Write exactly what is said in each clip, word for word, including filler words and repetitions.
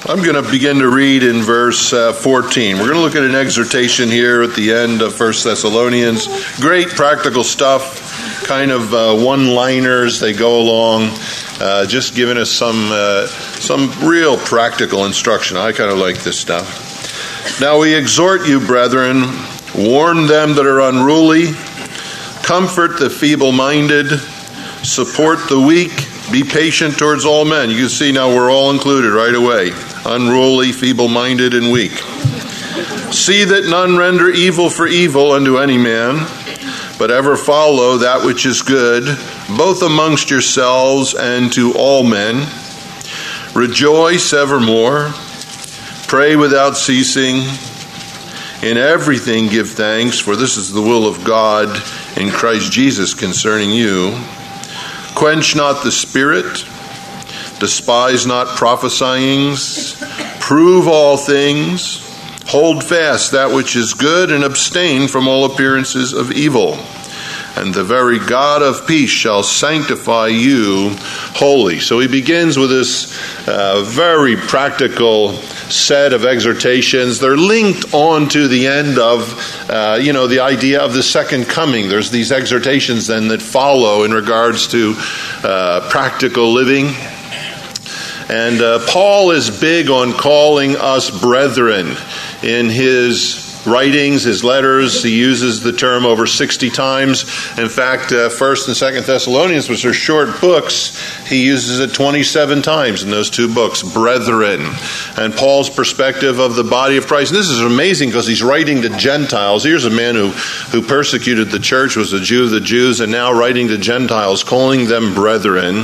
I'm going to begin to read in verse uh, fourteen. We're going to look at an exhortation here at the end of First Thessalonians. Great practical stuff, kind of uh, one-liners. They go along, uh, just giving us some uh, some real practical instruction. I kind of like this stuff. Now we exhort you, brethren, warn them that are unruly, comfort the feeble-minded, support the weak, be patient towards all men. You can see now we're all included right away. Unruly, feeble-minded, and weak. See that none render evil for evil unto any man, but ever follow that which is good, both amongst yourselves and to all men. Rejoice evermore. Pray without ceasing. In everything give thanks, for this is the will of God in Christ Jesus concerning you. Quench not the spirit, despise not prophesyings, prove all things, hold fast that which is good, and abstain from all appearances of evil. And the very God of peace shall sanctify you wholly. So he begins with this uh, very practical set of exhortations. They're linked on to the end of, uh, you know, the idea of the second coming. There's these exhortations then that follow in regards to uh, practical living. And uh, Paul is big on calling us brethren in his writings, his letters. He uses the term over sixty times. In fact, uh, First and Second Thessalonians, which are short books, he uses it twenty-seven times in those two books, brethren. And Paul's perspective of the body of Christ. And this is amazing because he's writing to Gentiles. Here's a man who, who persecuted the church, was a Jew of the Jews, and now writing to Gentiles, calling them brethren.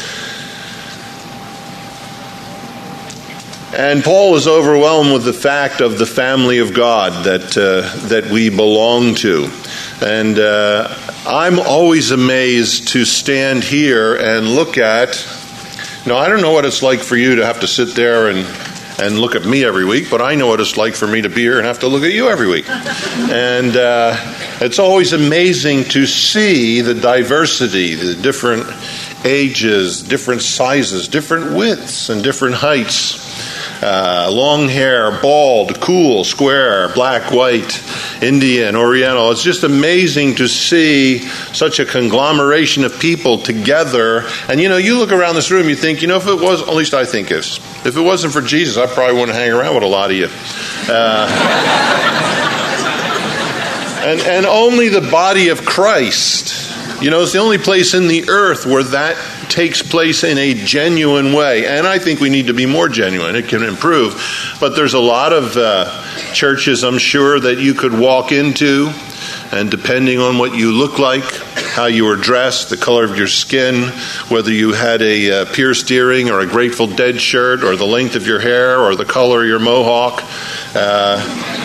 And Paul is overwhelmed with the fact of the family of God that uh, that we belong to. And uh, I'm always amazed to stand here and look at, you know, I don't know what it's like for you to have to sit there and, and look at me every week, but I know what it's like for me to be here and have to look at you every week. And uh, it's always amazing to see the diversity, the different ages, different sizes, different widths, and different heights. Uh, long hair, bald, cool, square, black, white, Indian, Oriental. It's just amazing to see such a conglomeration of people together. And you know, you look around this room, you think, you know, if it was, at least I think is, if it wasn't for Jesus, I probably wouldn't hang around with a lot of you. Uh, and, and only the body of Christ, you know, is the only place in the earth where that takes place in a genuine way. And I think we need to be more genuine. It can improve. But there's a lot of uh, churches, I'm sure, that you could walk into, and depending on what you look like, how you were dressed, the color of your skin, whether you had a uh, pierced earring or a Grateful Dead shirt, or the length of your hair, or the color of your mohawk, uh,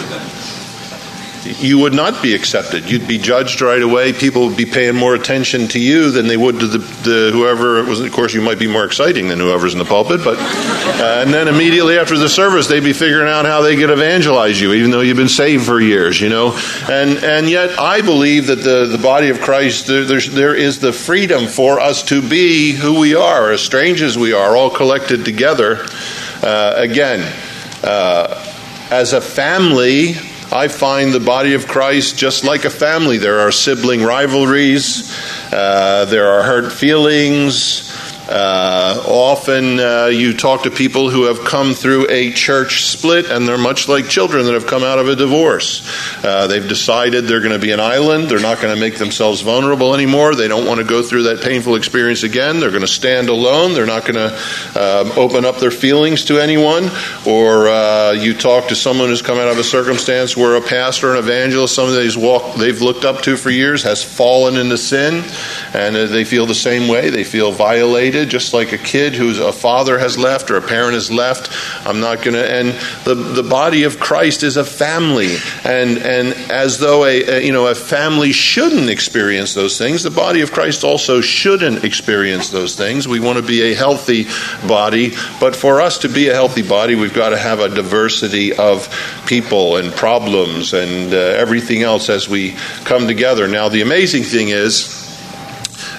you would not be accepted. You'd be judged right away. People would be paying more attention to you than they would to the, the whoever it was. Of course, you might be more exciting than whoever's in the pulpit, but uh, and then immediately after the service, they'd be figuring out how they could evangelize you, even though you've been saved for years, you know. And and yet, I believe that the, the body of Christ, there, there's, there is the freedom for us to be who we are, as strange as we are, all collected together. Uh, again, uh, as a family, I find the body of Christ just like a family. There are sibling rivalries. Uh, there are hurt feelings. Uh, often uh, you talk to people who have come through a church split, and they're much like children that have come out of a divorce. Uh, they've decided they're going to be an island. They're not going to make themselves vulnerable anymore. They don't want to go through that painful experience again. They're going to stand alone. They're not going to um, open up their feelings to anyone. Or uh, you talk to someone who's come out of a circumstance where a pastor, an evangelist, someone that he's walked, they've looked up to for years, has fallen into sin, and uh, they feel the same way. They feel violated. Just like a kid whose a father has left or a parent has left. I'm not going to, and the the body of Christ is a family, and and as though a, a you know a family shouldn't experience those things, the body of Christ also shouldn't experience those things. We want to be a healthy body, but for us to be a healthy body, we've got to have a diversity of people and problems and uh, everything else as we come together. Now, the amazing thing is,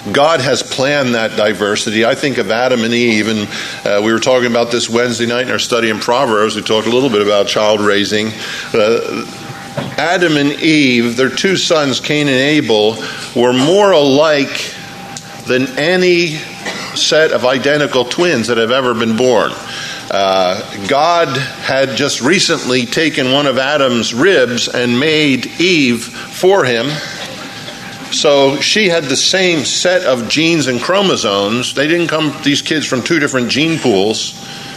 God has planned that diversity. I think of Adam and Eve, and uh, we were talking about this Wednesday night in our study in Proverbs. We talked a little bit about child raising. Uh, Adam and Eve, their two sons, Cain and Abel, were more alike than any set of identical twins that have ever been born. Uh, God had just recently taken one of Adam's ribs and made Eve for him. So she had the same set of genes and chromosomes. They didn't come, these kids, from two different gene pools.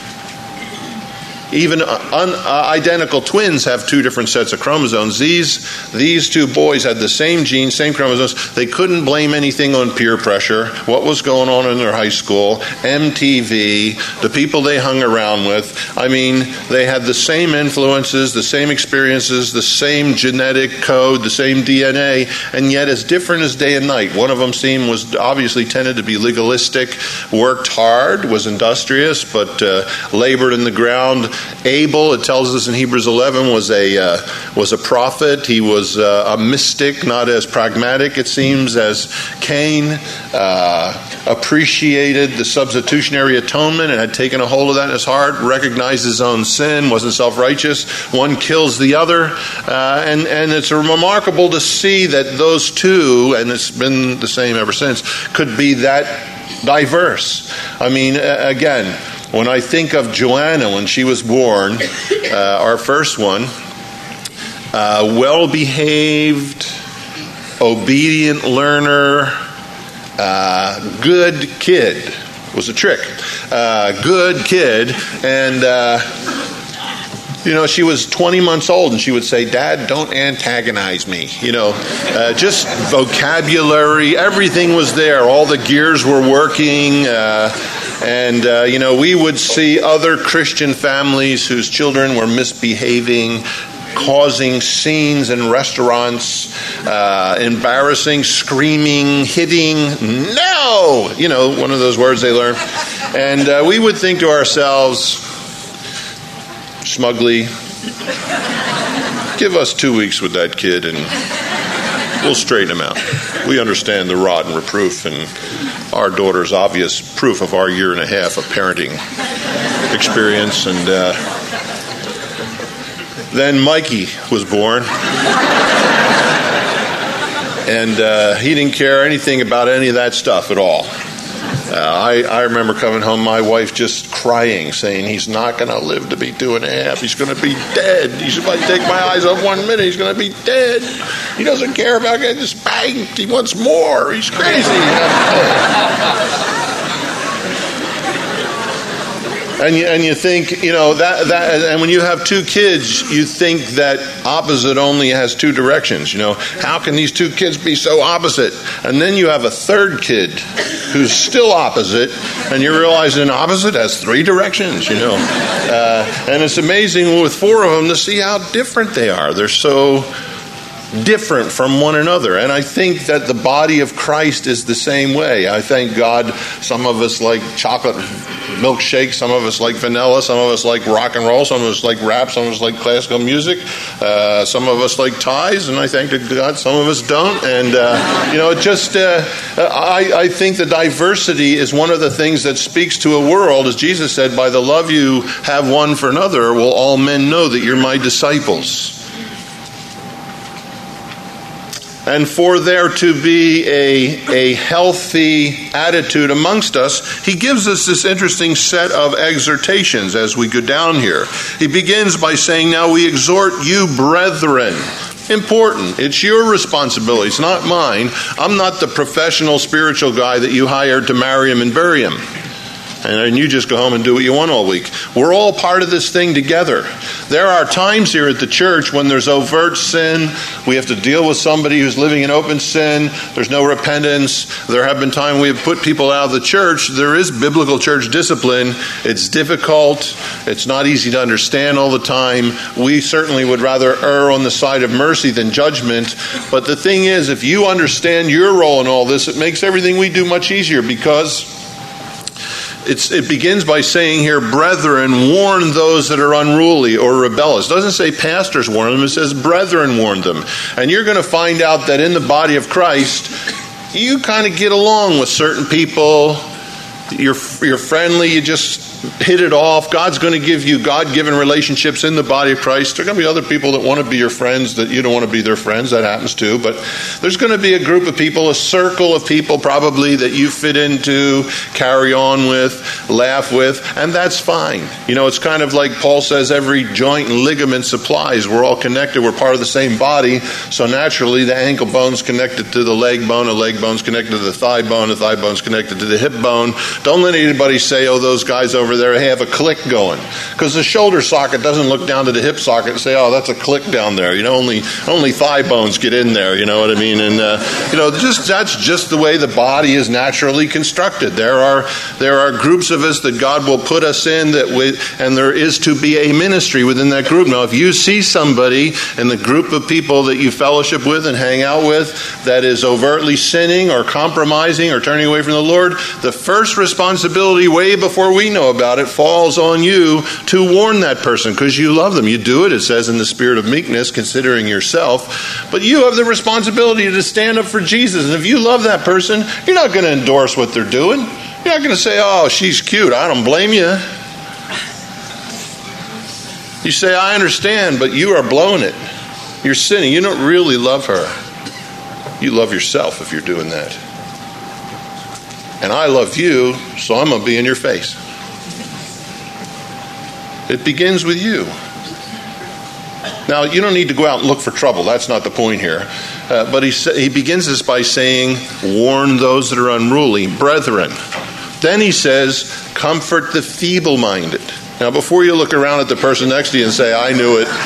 Even un, uh, identical twins have two different sets of chromosomes. These these two boys had the same genes, same chromosomes. They couldn't blame anything on peer pressure, what was going on in their high school, M T V, the people they hung around with. I mean, they had the same influences, the same experiences, the same genetic code, the same D N A, and yet as different as day and night. One of them seemed was obviously tended to be legalistic, worked hard, was industrious, but uh, labored in the ground. Abel, it tells us in Hebrews eleven, was a uh, was a prophet. He was uh, a mystic, not as pragmatic, it seems, as Cain. Uh, appreciated the substitutionary atonement and had taken a hold of that in his heart, recognized his own sin, wasn't self-righteous. One kills the other. Uh, and, and it's remarkable to see that those two, and it's been the same ever since, could be that diverse. I mean, again, when I think of Joanna when she was born, uh, our first one, uh, well-behaved, obedient learner, uh, good kid, was a trick, uh, good kid, and uh, you know, she was twenty months old, and she would say, "Dad, don't antagonize me." You know, uh, just vocabulary, everything was there. All the gears were working. Uh, and, uh, you know, we would see other Christian families whose children were misbehaving, causing scenes in restaurants, uh, embarrassing, screaming, hitting. No! You know, one of those words they learn. And uh, we would think to ourselves, smugly, give us two weeks with that kid and we'll straighten him out. We understand the rod and reproof, and our daughter's obvious proof of our year and a half of parenting experience. And uh, then Mikey was born. And uh, he didn't care anything about any of that stuff at all. Uh, I, I remember coming home, my wife just crying, saying, "He's not going to live to be two and a half. He's going to be dead. He's, if I take my eyes off one minute, he's going to be dead. He doesn't care about getting spanked. He wants more. He's crazy." And you, and you think, you know, that, that, and when you have two kids, you think that opposite only has two directions. You know, how can these two kids be so opposite? And then you have a third kid who's still opposite, and you realize an opposite has three directions, you know. Uh, and it's amazing with four of them to see how different they are. They're so different from one another. And I think that the body of Christ is the same way. I thank God some of us like chocolate milkshake, some of us like vanilla, some of us like rock and roll, some of us like rap, some of us like classical music, uh, some of us like ties, and I thank God some of us don't. And, uh, you know, it just, uh, I, I think the diversity is one of the things that speaks to a world, as Jesus said, by the love you have one for another will all men know that you're my disciples. And for there to be a, a healthy attitude amongst us, he gives us this interesting set of exhortations as we go down here. He begins by saying, "Now we exhort you, brethren." Important. It's your responsibility. It's not mine. I'm not the professional spiritual guy that you hired to marry him and bury him. And you just go home and do what you want all week. We're all part of this thing together. There are times here at the church when there's overt sin. We have to deal with somebody who's living in open sin. There's no repentance. There have been times we have put people out of the church. There is biblical church discipline. It's difficult. It's not easy to understand all the time. We certainly would rather err on the side of mercy than judgment. But the thing is, if you understand your role in all this, it makes everything we do much easier, because It's, it begins by saying here, "Brethren, warn those that are unruly or rebellious." It doesn't say pastors warn them. It says brethren warn them. And you're going to find out that in the body of Christ, you kind of get along with certain people. You're, you're friendly. You just hit it off. God's going to give you God-given relationships in the body of Christ. There are going to be other people that want to be your friends that you don't want to be their friends. That happens too. But there's going to be a group of people, a circle of people probably that you fit into, carry on with, laugh with, and that's fine. You know, it's kind of like Paul says, every joint and ligament supplies. We're all connected. We're part of the same body. So naturally, the ankle bone's connected to the leg bone, the leg bone's connected to the thigh bone, the thigh bone's connected to the hip bone. Don't let anybody say, oh, those guys over there have a click going. Because the shoulder socket doesn't look down to the hip socket and say, oh, that's a click down there. You know, only only thigh bones get in there, you know what I mean? And, uh, you know, just that's just the way the body is naturally constructed. There are there are groups of us that God will put us in, that we, and there is to be a ministry within that group. Now, if you see somebody in the group of people that you fellowship with and hang out with that is overtly sinning or compromising or turning away from the Lord, the first responsibility, way before we know about it, falls on you to warn that person because you love them. You do it, it says, in the spirit of meekness, considering yourself. But you have the responsibility to stand up for Jesus. And if you love that person, you're not going to endorse what they're doing. You're not going to say, oh, she's cute. I don't blame you. You say, I understand, but you are blowing it. You're sinning. You don't really love her. You love yourself if you're doing that. And I love you, so I'm going to be in your face. It begins with you. Now, you don't need to go out and look for trouble. That's not the point here. Uh, but he sa- he begins this by saying, warn those that are unruly, brethren. Then he says, comfort the feeble-minded. Now, before you look around at the person next to you and say, I knew it.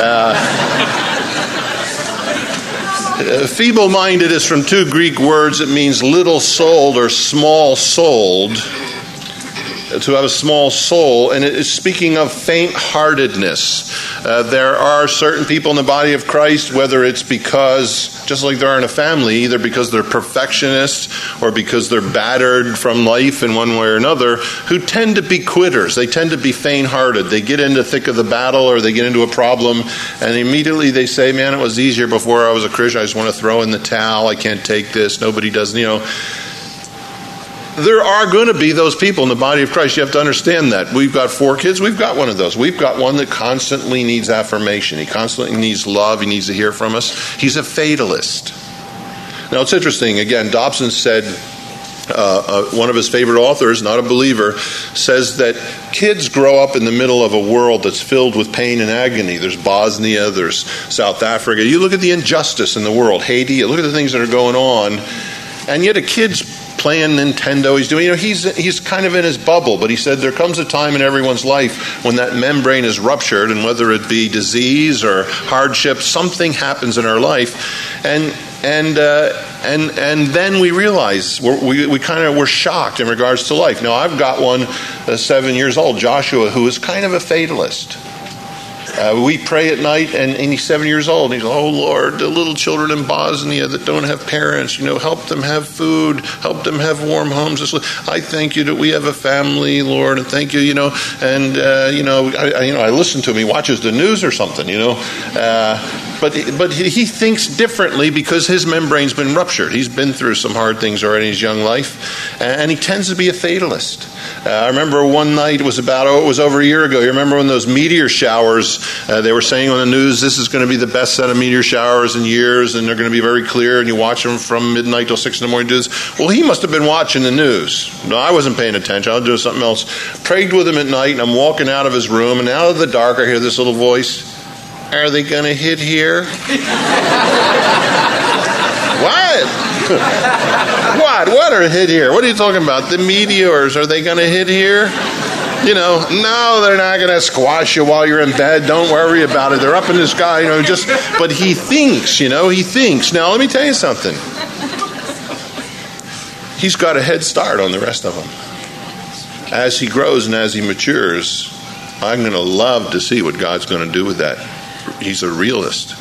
Uh, uh, feeble-minded is from two Greek words. It means little-souled or small-souled. To have a small soul, and it is speaking of faint-heartedness. Uh, there are certain people in the body of Christ, whether it's because, just like there are in a family, either because they're perfectionists or because they're battered from life in one way or another, who tend to be quitters. They tend to be faint-hearted. They get into the thick of the battle or they get into a problem, and immediately they say, man, it was easier before I was a Christian. I just want to throw in the towel. I can't take this. Nobody does, you know. There are going to be those people in the body of Christ. You have to understand that. We've got four kids. We've got one of those. We've got one that constantly needs affirmation. He constantly needs love. He needs to hear from us. He's a fatalist. Now, it's interesting. Again, Dobson said, uh, uh, one of his favorite authors, not a believer, says that kids grow up in the middle of a world that's filled with pain and agony. There's Bosnia. There's South Africa. You look at the injustice in the world. Haiti. You look at the things that are going on. And yet a kid's playing Nintendo, he's doing, you know, he's he's kind of in his bubble, but he said there comes a time in everyone's life when that membrane is ruptured, and whether it be disease or hardship, something happens in our life, and and uh, and and then we realize we're, we we kind of we're shocked in regards to life. Now, I've got one, uh, seven years old, Joshua, who is kind of a fatalist. Uh, we pray at night, and, and he's seven years old. And he's like, oh, Lord, the little children in Bosnia that don't have parents, you know, help them have food, help them have warm homes. I thank you that we have a family, Lord, and thank you, you know. And, uh, you know, I, I, you know, I listen to him. He watches the news or something, you know. Uh, but but he, he thinks differently because his membrane's been ruptured. He's been through some hard things already in his young life, and he tends to be a fatalist. Uh, I remember one night, it was about, oh, it was over a year ago. You remember when those meteor showers, uh, they were saying on the news, this is going to be the best set of meteor showers in years, and they're going to be very clear, and you watch them from midnight till six in the morning. Do this. Well, he must have been watching the news. No, I wasn't paying attention. I was doing something else. Prayed with him at night, and I'm walking out of his room, and out of the dark, I hear this little voice, are they going to hit here? What? What? What are hit here? What are you talking about? The meteors, are they going to hit here? You know, no, they're not going to squash you while you're in bed. Don't worry about it. They're up in the sky, you know, just, but he thinks, you know, he thinks. Now, let me tell you something. He's got a head start on the rest of them. As he grows and as he matures, I'm going to love to see what God's going to do with that. He's a realist.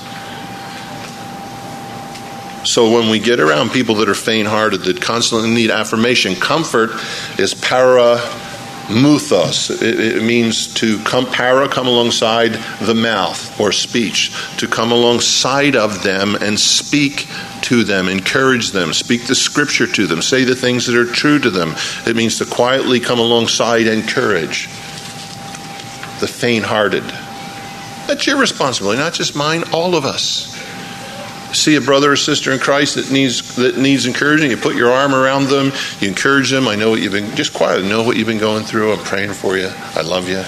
So when we get around people that are faint-hearted, that constantly need affirmation, comfort is para muthos. It, it means to come, para, come alongside the mouth or speech, to come alongside of them and speak to them, encourage them, speak the scripture to them, say the things that are true to them. It means to quietly come alongside and encourage the faint-hearted. That's your responsibility, not just mine, all of us. See a brother or sister in Christ that needs that needs encouraging, you put your arm around them, you encourage them. I know what you've been, just quietly know what you've been going through. I'm praying for you. I love you.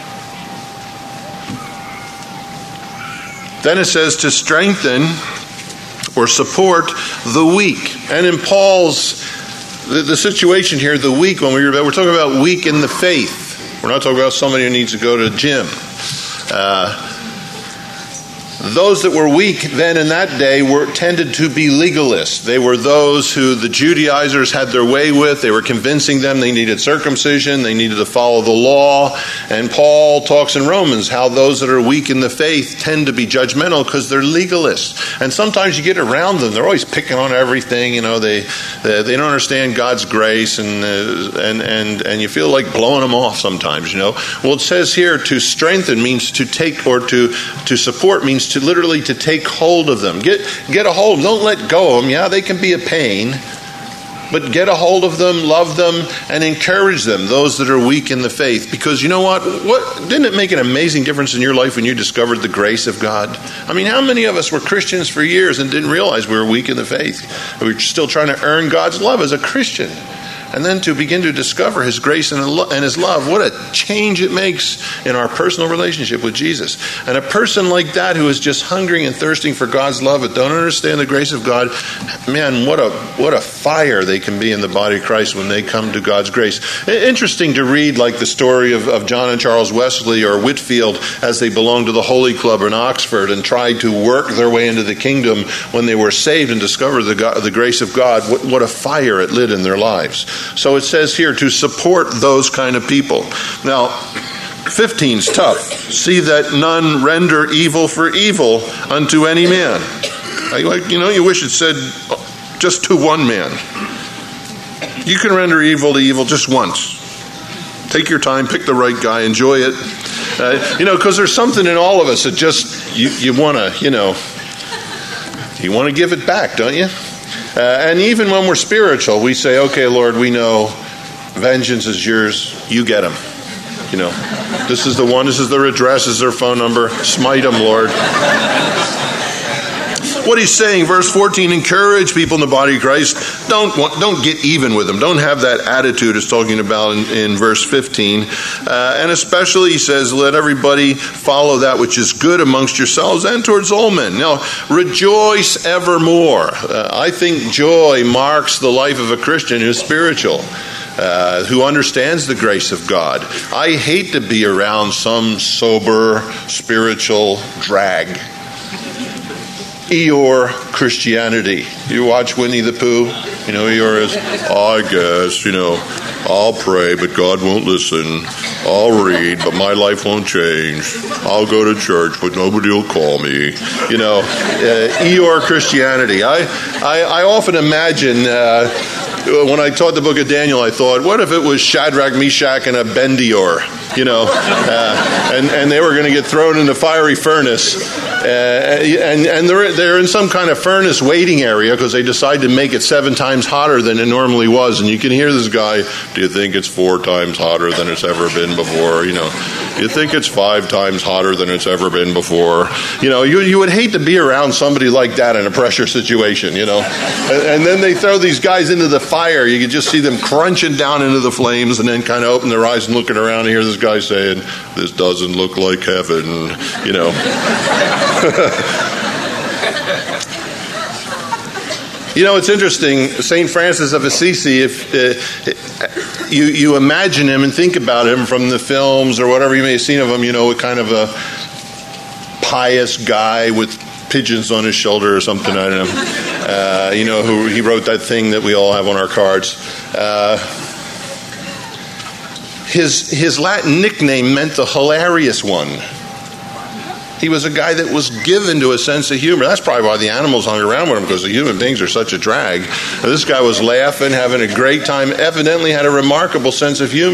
Then it says to strengthen or support the weak. And in Paul's, the, the situation here, the weak, when we were, we're talking about weak in the faith. We're not talking about somebody who needs to go to the gym. Uh, Those that were weak then in that day were tended to be legalists. They were those who the Judaizers had their way with. They were convincing them they needed circumcision, they needed to follow the law. And Paul talks in Romans how those that are weak in the faith tend to be judgmental because they're legalists. And sometimes you get around them, they're always picking on everything. You know, they they, they don't understand God's grace, and uh, and and and you feel like blowing them off sometimes. You know, well, it says here to strengthen means to take, or to to support means to literally to take hold of them. Get get a hold. Don't let go of them. Yeah, they can be a pain, but get a hold of them, love them, and encourage them, those that are weak in the faith. Because you know what? What didn't it make an amazing difference in your life when you discovered the grace of God? I mean, how many of us were Christians for years and didn't realize we were weak in the faith? We were still trying to earn God's love as a Christian. And then to begin to discover His grace and His love, what a change it makes in our personal relationship with Jesus. And a person like that who is just hungering and thirsting for God's love but don't understand the grace of God, man, what a what a fire they can be in the body of Christ when they come to God's grace. Interesting to read, like the story of, of John and Charles Wesley or Whitefield as they belonged to the Holy Club in Oxford and tried to work their way into the kingdom when they were saved and discovered the, God, the grace of God. What, what a fire it lit in their lives. So it says here to support those kind of people. Now, fifteen's tough. See that none render evil for evil unto any man. Like, you know, you wish it said just to one man. You can render evil to evil just once. Take your time, pick the right guy, enjoy it. Uh, you know, because there's something in all of us that just, you, you want to, you know, you want to give it back, don't you? Uh, and even when we're spiritual, we say, okay, Lord, we know vengeance is yours. You get them. You know, this is the one, this is their address, this is their phone number. Smite them, Lord. What he's saying, verse fourteen, encourage people in the body of Christ. Don't want, don't get even with them. Don't have that attitude it's talking about in, in verse fifteen. Uh, and especially, he says, let everybody follow that which is good amongst yourselves and towards all men. Now, rejoice evermore. Uh, I think joy marks the life of a Christian who's spiritual. Uh, who understands the grace of God. I hate to be around some sober, spiritual drag. Eeyore Christianity. You watch Winnie the Pooh? You know, Eeyore is, I guess, you know, I'll pray, but God won't listen. I'll read, but my life won't change. I'll go to church, but nobody will call me. You know, uh, Eeyore Christianity. I, I, I often imagine... Uh, When I taught the book of Daniel, I thought, what if it was Shadrach, Meshach, and Abednego, you know, uh, and, and they were going to get thrown in the fiery furnace, uh, and, and they're, they're in some kind of furnace waiting area because they decided to make it seven times hotter than it normally was, and you can hear this guy, do you think it's four times hotter than it's ever been before, you know, do you think it's five times hotter than it's ever been before, you know, you, you would hate to be around somebody like that in a pressure situation, you know, and, and then they throw these guys into the fire. You could just see them crunching down into the flames and then kind of open their eyes and looking around and hear this guy saying, this doesn't look like heaven, you know. You know, it's interesting, Saint Francis of Assisi, if uh, you, you imagine him and think about him from the films or whatever you may have seen of him, you know, kind of a pious guy with pigeons on his shoulder or something, I don't know. Uh, you know, who he wrote that thing that we all have on our cards. Uh, his his Latin nickname meant the hilarious one. He was a guy that was given to a sense of humor. That's probably why the animals hung around with him, because the human beings are such a drag. This guy was laughing, having a great time, evidently had a remarkable sense of humor.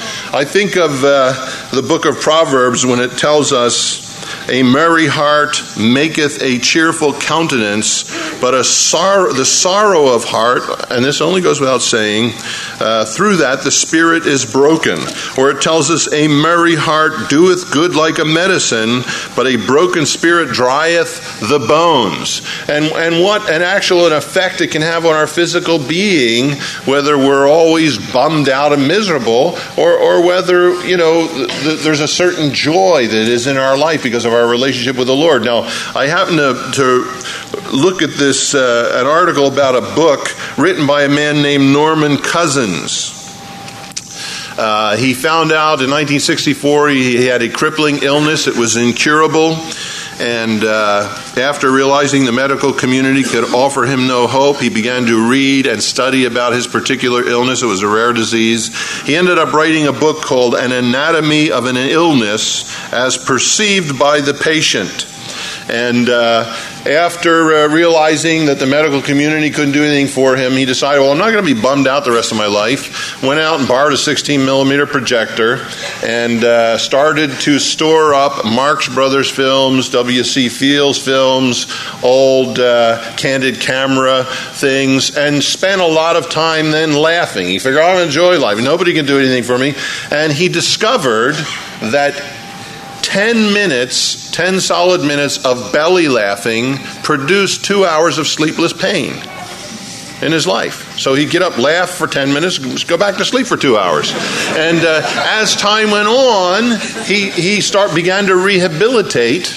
I think of uh, the book of Proverbs when it tells us, a merry heart maketh a cheerful countenance, but a sorrow, the sorrow of heart, and this only goes without saying, uh, through that the spirit is broken. Or it tells us, a merry heart doeth good like a medicine, but a broken spirit drieth the bones. And and what an actual an effect it can have on our physical being, whether we're always bummed out and miserable, or, or whether, you know, th- there's a certain joy that is in our life because of our relationship with the Lord. Now, I happen to, to look at this, uh, an article about a book written by a man named Norman Cousins. Uh, he found out in nineteen sixty-four he, he had a crippling illness. It was incurable. And uh, after realizing the medical community could offer him no hope, he began to read and study about his particular illness. It was a rare disease. He ended up writing a book called An Anatomy of an Illness as Perceived by the Patient. And uh, after uh, realizing that the medical community couldn't do anything for him, he decided, well, I'm not going to be bummed out the rest of my life. Went out and borrowed a sixteen millimeter projector and uh, started to store up Marx Brothers films, W C Fields films, old uh, candid camera things, and spent a lot of time then laughing. He figured, I enjoy life. Nobody can do anything for me. And he discovered that ten minutes, ten solid minutes of belly laughing produced two hours of sleepless pain in his life. So he'd get up, laugh for ten minutes, go back to sleep for two hours. And uh, as time went on, he, he start began to rehabilitate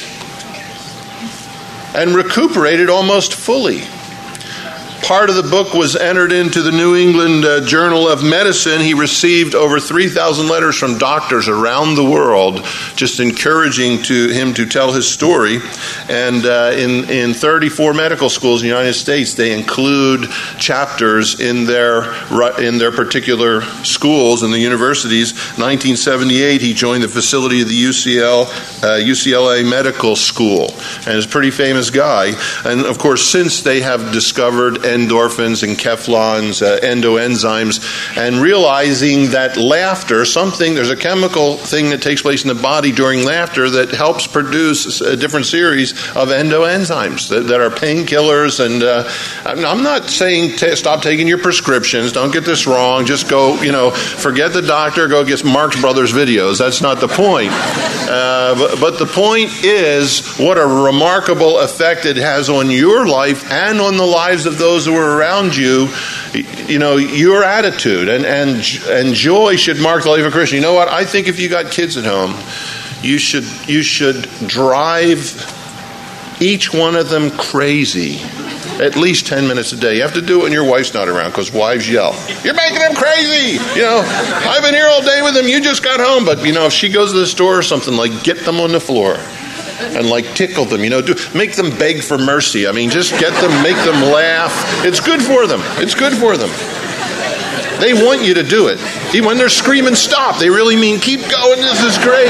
and recuperated almost fully. Part of the book was entered into the New England uh, Journal of Medicine. He received over three thousand letters from doctors around the world, just encouraging to him to tell his story. And uh, in, in thirty-four medical schools in the United States, they include chapters in their in their particular schools and the universities. nineteen seventy-eight, he joined the facility of the U C L, uh, U C L A Medical School, and is a pretty famous guy. And of course, since they have discovered endorphins and Keflons, uh, endoenzymes, and realizing that laughter, something, there's a chemical thing that takes place in the body during laughter that helps produce a different series of endoenzymes that, that are painkillers. And uh, I'm not saying t- stop taking your prescriptions. Don't get this wrong. Just go, you know, forget the doctor, go get Marx Brothers videos. That's not the point. Uh, but, but the point is what a remarkable effect it has on your life and on the lives of those who are around you. You know, your attitude and, and, and joy should mark the life of a Christian. You know what? I think if you got kids at home, you should you should drive each one of them crazy at least ten minutes a day. You have to do it when your wife's not around, because wives yell, you're making them crazy. You know, I've been here all day with them. You just got home. But, you know, if she goes to the store or something, like, get them on the floor and, like, tickle them, you know, do, make them beg for mercy. I mean, just get them, make them laugh. It's good for them. It's good for them. They want you to do it. Even when they're screaming, stop, they really mean, keep going, this is great.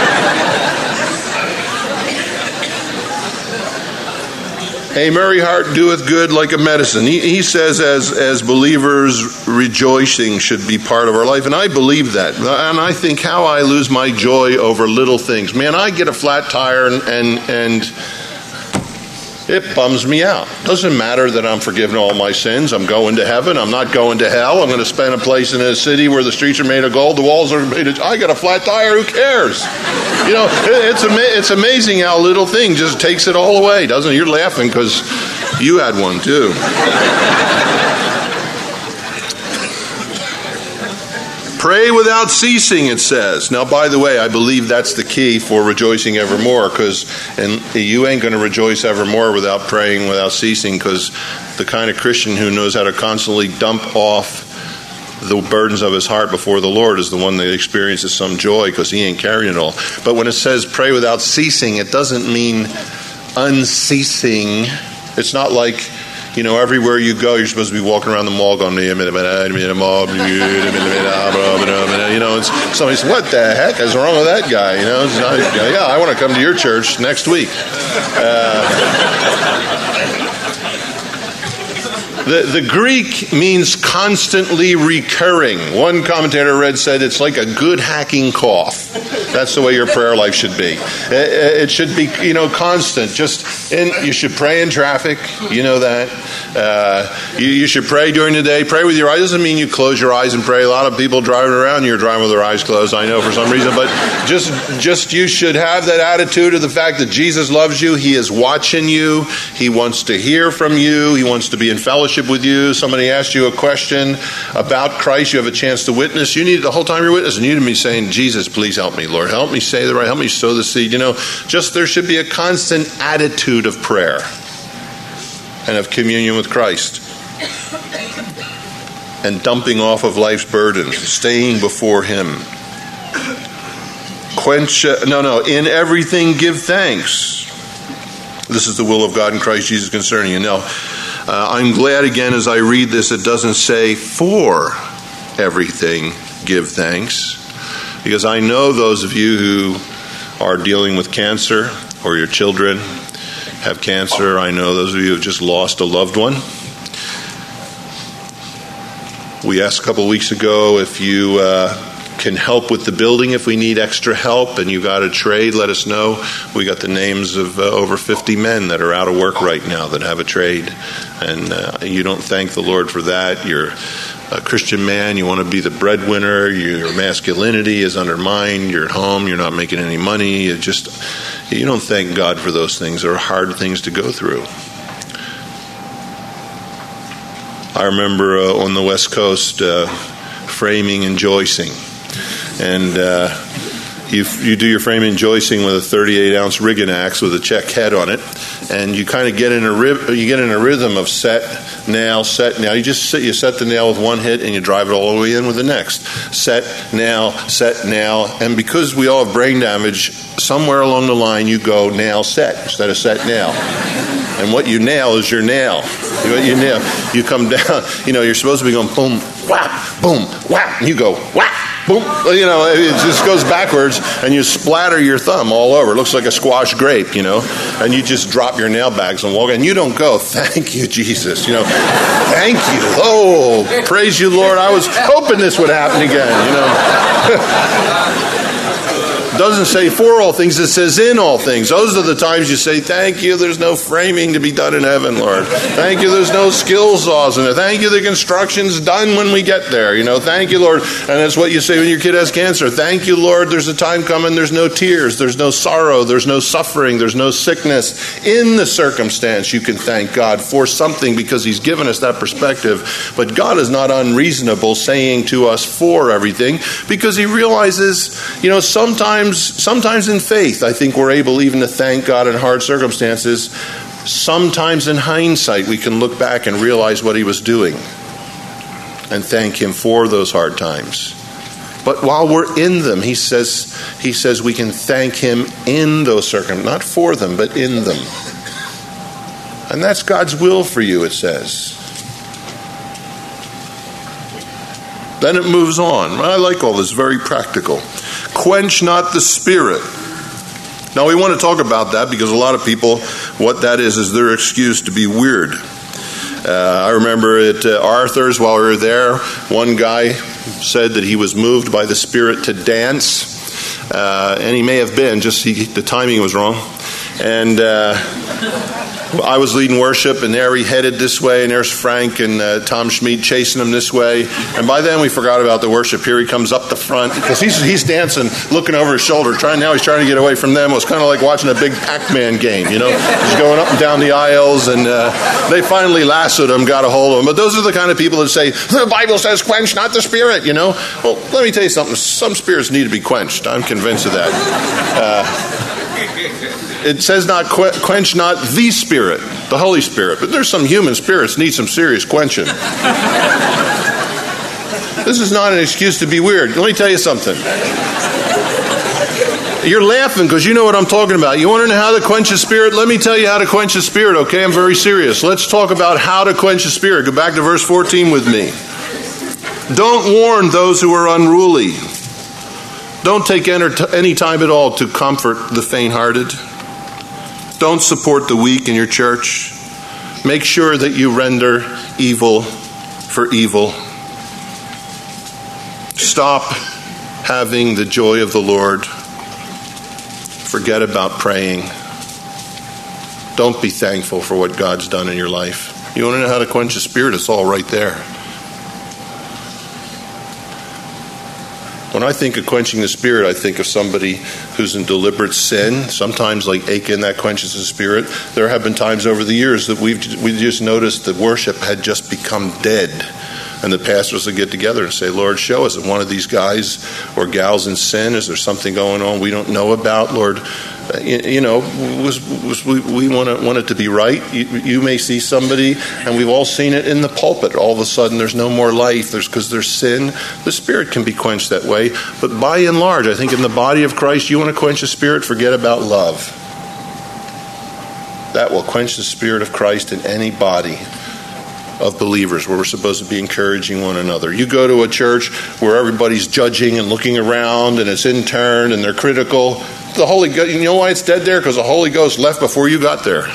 A merry heart doeth good like a medicine. He, he says as, as believers, rejoicing should be part of our life. And I believe that. And I think how I lose my joy over little things. Man, I get a flat tire and and, and it bums me out. Doesn't matter that I'm forgiven all my sins. I'm going to heaven. I'm not going to hell. I'm going to spend a place in a city where the streets are made of gold. The walls are made of... I got a flat tire. Who cares? You know, it's ama- it's amazing how a little thing just takes it all away, doesn't it? You're laughing because you had one too. Pray without ceasing, it says. Now, by the way, I believe that's the key for rejoicing evermore, because and you ain't going to rejoice evermore without praying without ceasing, because the kind of Christian who knows how to constantly dump off the burdens of his heart before the Lord is the one that experiences some joy, because he ain't carrying it all. But when it says pray without ceasing, it doesn't mean unceasing. It's not like, you know, everywhere you go, you're supposed to be walking around the mall going, you know, it's, somebody says, what the heck is wrong with that guy? You know, it's not, yeah, I want to come to your church next week. Uh, The, the Greek means constantly recurring. One commentator I read said it's like a good hacking cough. That's the way your prayer life should be. It, it should be, you know, constant. Just in, you should pray in traffic. You know that. Uh, you, you should pray during the day. Pray with your eyes. Doesn't mean you close your eyes and pray. A lot of people driving around, you're driving with their eyes closed, I know, for some reason. But just, just you should have that attitude of the fact that Jesus loves you. He is watching you. He wants to hear from you. He wants to be in fellowship with you. Somebody asked you a question about Christ. You have a chance to witness. You need, the whole time you're witnessing, you need to be saying, Jesus, please help me, Lord. Help me say the right. Help me sow the seed. You know, just there should be a constant attitude of prayer and of communion with Christ. And dumping off of life's burden, staying before Him. Quench, uh, no, no, in everything give thanks. This is the will of God in Christ Jesus concerning you. Now, uh, I'm glad again as I read this, it doesn't say for everything give thanks. Because I know those of you who are dealing with cancer or your children have cancer. I know those of you who have just lost a loved one. We asked a couple of weeks ago if you uh, can help with the building. If we need extra help and you got a trade, let us know. We got the names of uh, over fifty men that are out of work right now that have a trade. And uh, you don't thank the Lord for that. You're a Christian man. You want to be the breadwinner. Your masculinity is undermined. You're at home. You're not making any money. You just, you don't thank God for those things. They're hard things to go through. I remember uh, on the West Coast uh, framing and joisting, and uh, you you do your framing and joisting with a thirty-eight ounce rigging axe with a check head on it, and you kind of get in a rib, you get in a rhythm of set nail, set nail. You just set, you set the nail with one hit and you drive it all the way in with the next. Set nail, set nail, and because we all have brain damage, somewhere along the line you go nail set instead of set nail. And what you nail is your nail. What you nail, you come down. You know, you're supposed to be going boom, whap, boom, whap, and you go whap, boom. You know, it just goes backwards, and you splatter your thumb all over. It looks like a squash grape, you know. And you just drop your nail bags and walk. And you don't go, thank you, Jesus. You know, thank you. Oh, praise you, Lord. I was hoping this would happen again. You know. Doesn't say for all things, it says in all things. Those are the times you say, thank you, there's no framing to be done in heaven, Lord. Thank you, there's no skill saws in it. Thank you, the construction's done when we get there. You know, thank you, Lord. And that's what you say when your kid has cancer. Thank you, Lord, there's a time coming, there's no tears, there's no sorrow, there's no suffering, there's no sickness. In the circumstance, you can thank God for something because He's given us that perspective. But God is not unreasonable saying to us for everything because He realizes, you know, sometimes Sometimes in faith, I think we're able even to thank God in hard circumstances. Sometimes in hindsight, we can look back and realize what He was doing and thank Him for those hard times. But while we're in them, He says, He says we can thank Him in those circumstances, not for them, but in them. And that's God's will for you, it says. Then it moves on. I like all this, very practical. Quench not the spirit. Now we want to talk about that because a lot of people, what that is, is their excuse to be weird. Uh, I remember at uh, Arthur's while we were there, one guy said that he was moved by the Spirit to dance. Uh, and he may have been, just he, the timing was wrong. And uh, I was leading worship, and there he headed this way, and there's Frank and uh, Tom Schmid chasing him this way. And by then we forgot about the worship. Here he comes up the front, because he's he's dancing, looking over his shoulder, trying. Now he's trying to get away from them. It was kind of like watching a big Pac-Man game, you know. He's going up and down the aisles, and uh, they finally lassoed him, got a hold of him. But those are the kind of people that say, the Bible says quench not the spirit, you know. Well, let me tell you something. Some spirits need to be quenched. I'm convinced of that. Uh, It says not quench not the Spirit, the Holy Spirit. But there's some human spirits need some serious quenching. This is not an excuse to be weird. Let me tell you something. You're laughing because you know what I'm talking about. You want to know how to quench a spirit? Let me tell you how to quench a spirit, okay? I'm very serious. Let's talk about how to quench a spirit. Go back to verse fourteen with me. Don't warn those who are unruly. Don't take any time at all to comfort the faint-hearted. Don't support the weak in your church. Make sure that you render evil for evil. Stop having the joy of the Lord. Forget about praying. Don't be thankful for what God's done in your life. You want to know how to quench the Spirit? It's all right there. When I think of quenching the Spirit, I think of somebody who's in deliberate sin. Sometimes, like Achan, that quenches the Spirit. There have been times over the years that we've we just noticed that worship had just become dead. And the pastors would get together and say, Lord, show us. Is one of these guys or gals in sin? Is there something going on we don't know about? Lord, you, you know, was, was, we, we want, it, want it to be right. You, you may see somebody, and we've all seen it in the pulpit. All of a sudden, there's no more life. There's because there's sin. The Spirit can be quenched that way. But by and large, I think in the body of Christ, you want to quench the Spirit, forget about love. That will quench the Spirit of Christ in any body of believers where we're supposed to be encouraging one another. You go to a church where everybody's judging and looking around and it's in turn and they're critical. The Holy Ghost, you know why it's dead there? Because the Holy Ghost left before you got there.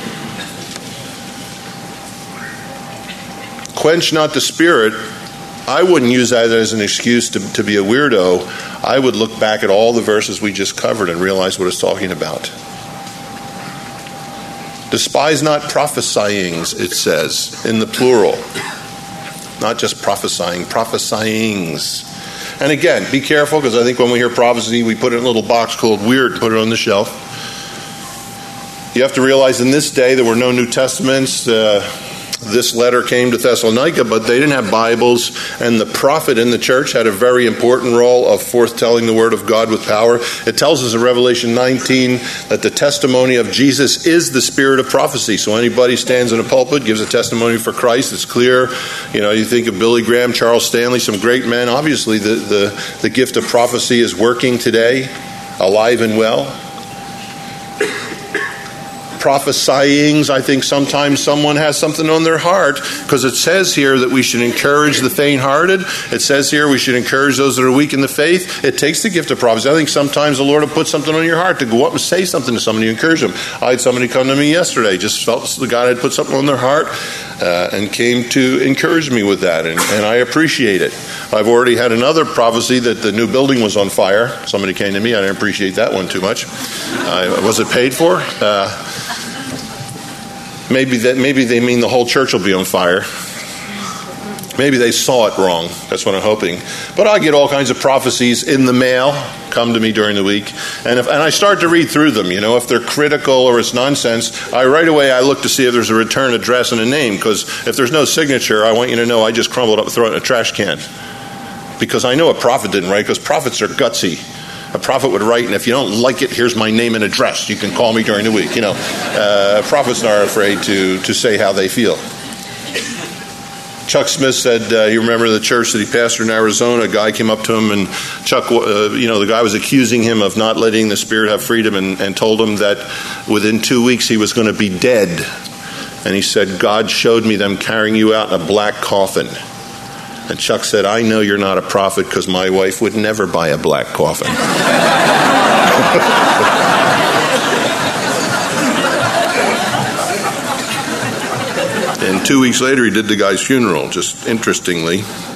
Quench not the Spirit. I wouldn't use that as an excuse to, to be a weirdo. I would look back at all the verses we just covered and realize what it's talking about. Despise not prophesyings, it says, in the plural. Not just prophesying, prophesyings. And again, be careful, because I think when we hear prophecy, we put it in a little box called weird, put it on the shelf. You have to realize in this day there were no New Testaments. Uh, this letter came to Thessalonica, but they didn't have Bibles, and the prophet in the church had a very important role of forthtelling the word of God with power. It tells us in Revelation nineteen that the testimony of Jesus is the spirit of prophecy. So anybody stands in a pulpit, gives a testimony for Christ, it's clear. You know, you think of Billy Graham, Charles Stanley, some great men. Obviously, the, the, the gift of prophecy is working today, alive and well. Prophesyings, I think sometimes someone has something on their heart, because it says here that we should encourage the faint-hearted. It says here we should encourage those that are weak in the faith. It takes the gift of prophecy. I think sometimes the Lord will put something on your heart to go up and say something to somebody, encourage them. I had somebody come to me yesterday, just felt the God had put something on their heart uh, and came to encourage me with that, and, and I appreciate it. I've already had another prophecy that the new building was on fire. Somebody came to me. I didn't appreciate that one too much. Uh, was it paid for? Uh, Maybe that. Maybe they mean the whole church will be on fire. Maybe they saw it wrong. That's what I'm hoping. But I get all kinds of prophecies in the mail, come to me during the week. And if, and I start to read through them. You know, if they're critical or it's nonsense, I right away I look to see if there's a return address and a name. Because if there's no signature, I want you to know I just crumbled up and throw it in a trash can. Because I know a prophet didn't write, because prophets are gutsy. A prophet would write, and if you don't like it, here's my name and address. You can call me during the week. You know, uh, prophets aren't afraid to, to say how they feel. Chuck Smith said, uh, you remember the church that he pastored in Arizona, a guy came up to him, and Chuck, uh, you know, the guy was accusing him of not letting the Spirit have freedom, and, and told him that within two weeks he was going to be dead. And he said, God showed me them carrying you out in a black coffin. And Chuck said, I know you're not a prophet, because my wife would never buy a black coffin. And two weeks later, he did the guy's funeral, just interestingly.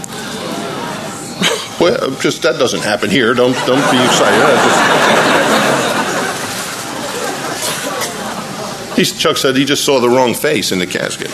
Well, just that doesn't happen here. Don't don't be excited. Just... He, Chuck said he just saw the wrong face in the casket.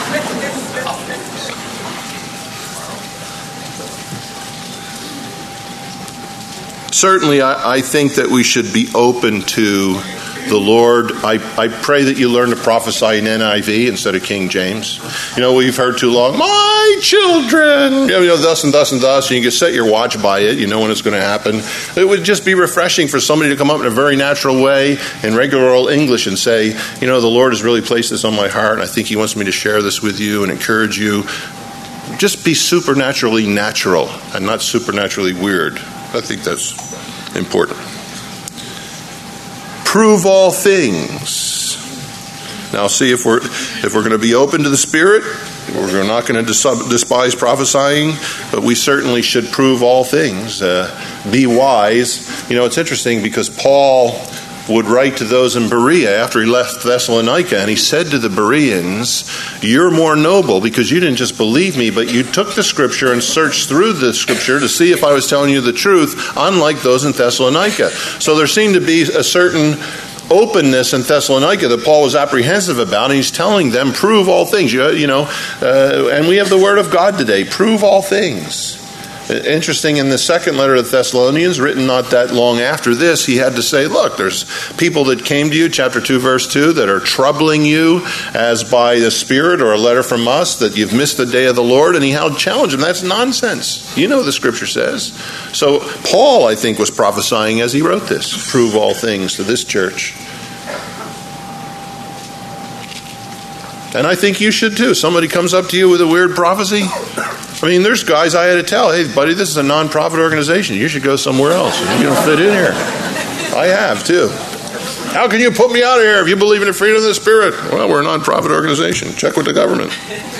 Certainly, I, I think that we should be open to the Lord. I, I pray that you learn to prophesy in N I V instead of King James. You know, we've heard too long, my children, you know, thus and thus and thus, and you can set your watch by it. You know when it's going to happen. It would just be refreshing for somebody to come up in a very natural way in regular old English and say, you know, the Lord has really placed this on my heart, and I think he wants me to share this with you and encourage you. Just be supernaturally natural and not supernaturally weird. I think that's important. Prove all things. Now, see, if we're if we're going to be open to the Spirit, we're not going to despise prophesying, but we certainly should prove all things. Uh, be wise. You know, it's interesting because Paul would write to those in Berea after he left Thessalonica, and he said to the Bereans, you're more noble because you didn't just believe me, but you took the Scripture and searched through the Scripture to see if I was telling you the truth, unlike those in Thessalonica. So there seemed to be a certain openness in Thessalonica that Paul was apprehensive about, and he's telling them, prove all things. You, you know, uh, and we have the Word of God today. Prove all things. Interesting, in the second letter to the Thessalonians, written not that long after this, he had to say, look, there's people that came to you, chapter two, verse two, that are troubling you as by the Spirit or a letter from us, that you've missed the day of the Lord, and he held challenge them. That's nonsense. You know what the Scripture says. So Paul, I think, was prophesying as he wrote this, prove all things to this church. And I think you should too. Somebody comes up to you with a weird prophecy. I mean, there's guys I had to tell, hey, buddy, this is a non-profit organization. You should go somewhere else. You don't fit in here. I have too. How can you put me out of here if you believe in the freedom of the Spirit? Well, we're a non-profit organization. Check with the government.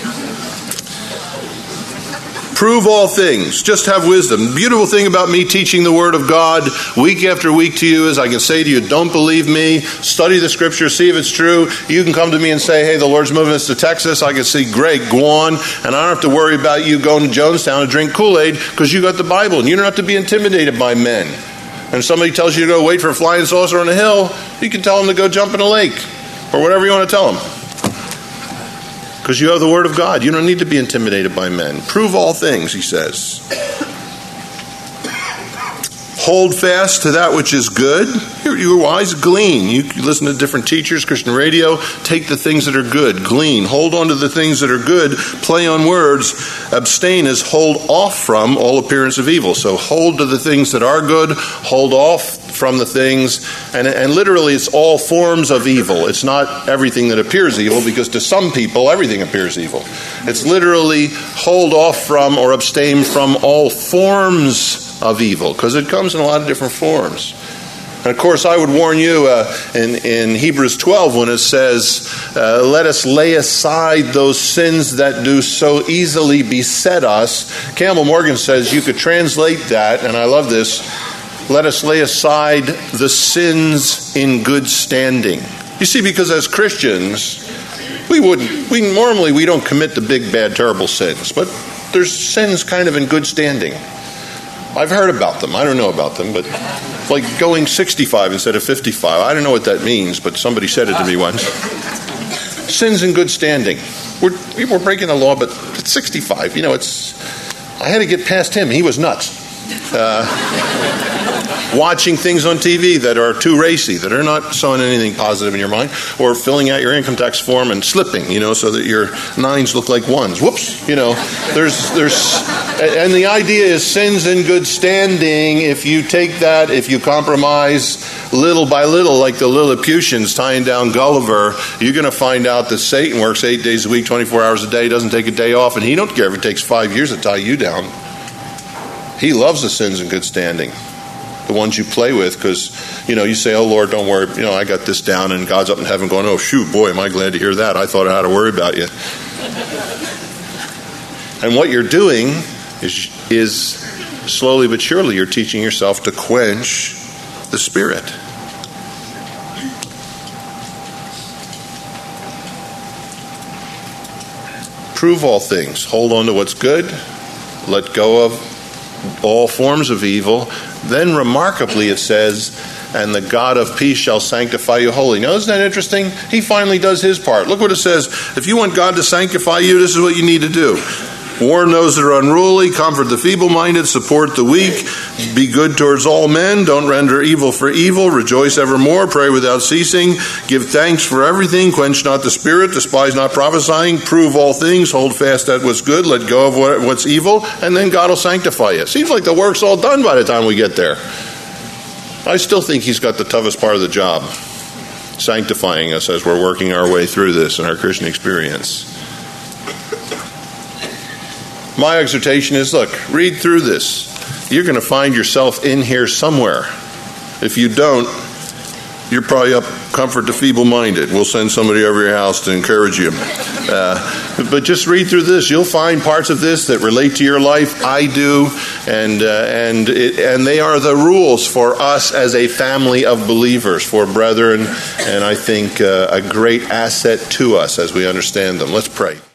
Prove all things. Just have wisdom. The beautiful thing about me teaching the Word of God week after week to you is I can say to you, don't believe me. Study the Scripture. See if it's true. You can come to me and say, hey, the Lord's moving us to Texas. I can say, great, go on. And I don't have to worry about you going to Jonestown to drink Kool-Aid because you got the Bible. And you don't have to be intimidated by men. And if somebody tells you to go wait for a flying saucer on a hill, you can tell them to go jump in a lake or whatever you want to tell them. Because you have the Word of God. You don't need to be intimidated by men. Prove all things, he says. Hold fast to that which is good. You're, you're wise, glean. You listen to different teachers, Christian radio. Take the things that are good, glean. Hold on to the things that are good. Play on words. Abstain is hold off from all appearance of evil. So hold to the things that are good. Hold off from the things, and, and literally it's all forms of evil. It's not everything that appears evil, because to some people everything appears evil. It's literally hold off from or abstain from all forms of evil, because it comes in a lot of different forms. And of course, I would warn you uh, in, in Hebrews twelve when it says, uh, let us lay aside those sins that do so easily beset us. Campbell Morgan says you could translate that, and I love this, let us lay aside the sins in good standing. You see, because as Christians, we wouldn't, we normally we don't commit the big, bad, terrible sins, but there's sins kind of in good standing. I've heard about them. I don't know about them, but like going sixty-five instead of fifty-five. I don't know what that means, but somebody said it to me once. Sins in good standing. We're, we're breaking the law, but it's sixty-five. You know, it's. I had to get past him. He was nuts. Uh, watching things on T V that are too racy, that are not sowing anything positive in your mind, or filling out your income tax form and slipping, you know, so that your nines look like ones. Whoops, you know, there's, there's, and the idea is sins in good standing. If you take that, if you compromise little by little, like the Lilliputians tying down Gulliver, you're going to find out that Satan works eight days a week, twenty-four hours a day, doesn't take a day off, and he don't care if it takes five years to tie you down. He loves the sins in good standing, the ones you play with, because, you know, you say, oh, Lord, don't worry, you know, I got this down, and God's up in heaven going, oh, shoot, boy, am I glad to hear that. I thought I had to worry about you. And what you're doing is, is slowly but surely, you're teaching yourself to quench the Spirit. Prove all things. Hold on to what's good. Let go of all forms of evil. Then remarkably it says, and the God of peace shall sanctify you wholly. Now, isn't that interesting? He finally does his part. Look what it says. If you want God to sanctify you, this is what you need to do. Warn those that are unruly, comfort the feeble-minded, support the weak, be good towards all men, don't render evil for evil, rejoice evermore, pray without ceasing, give thanks for everything, quench not the spirit, despise not prophesying, prove all things, hold fast at what's good, let go of what, what's evil, and then God will sanctify you. Seems like the work's all done by the time we get there. I still think he's got the toughest part of the job, sanctifying us as we're working our way through this in our Christian experience. My exhortation is, look, read through this. You're going to find yourself in here somewhere. If you don't, you're probably up comfort the feeble-minded. We'll send somebody over your house to encourage you. Uh, but just read through this. You'll find parts of this that relate to your life. I do. And uh, and it, and they are the rules for us as a family of believers, for brethren, and I think uh, a great asset to us as we understand them. Let's pray.